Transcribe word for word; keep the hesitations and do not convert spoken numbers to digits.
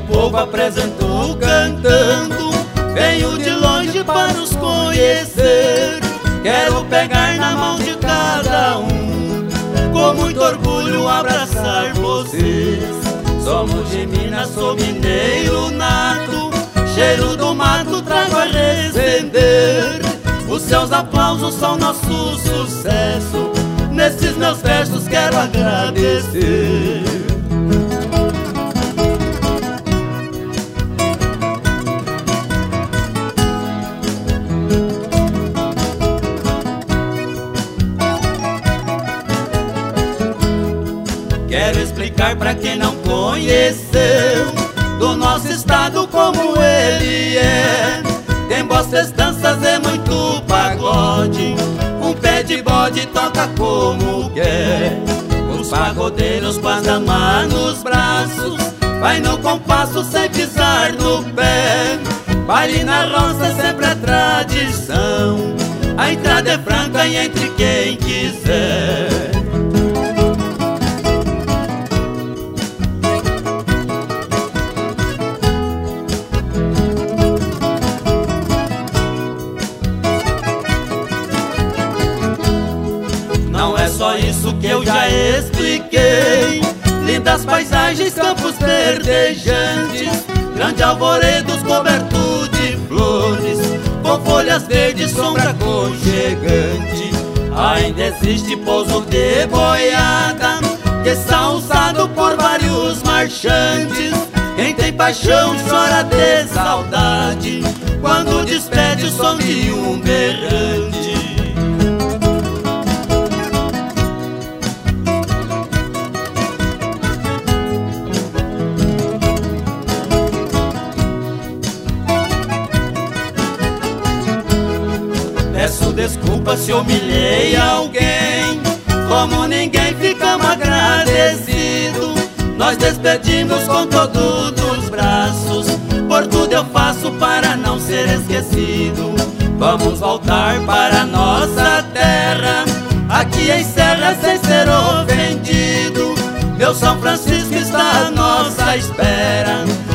povo apresentou cantando, venho de longe para os conhecer. Quero pegar na mão de cada um, com muito orgulho abraçar vocês. Somos de Minas, sou mineiro nato, cheiro do mato trago a recender. Os seus aplausos são nosso sucesso, nesses meus versos quero agradecer. Quero explicar pra quem não conheceu do nosso estado como ele é. Tem boas festanças e muito pagode, um pé de bode toca como quer. Os pagodeiros com as damas nos braços, vai no compasso sem pisar no pé. Baile na roça sempre é tradição, a entrada é franca e entre quem quiser. Não é só isso que eu já expliquei, lindas paisagens, campos verdejantes, grande alvoredos coberto de flores, com folhas verdes, sombra aconchegante. Ainda existe pouso de boiada, que está usado por vários marchantes. Quem tem paixão chora de saudade, quando despede o som de um berrante. Peço desculpa se humilhei alguém, como ninguém ficamos agradecidos. Nós despedimos com todos os braços, por tudo eu faço para não ser esquecido. Vamos voltar para nossa terra, aqui em Serra sem ser ofendido. Meu São Francisco está à nossa espera,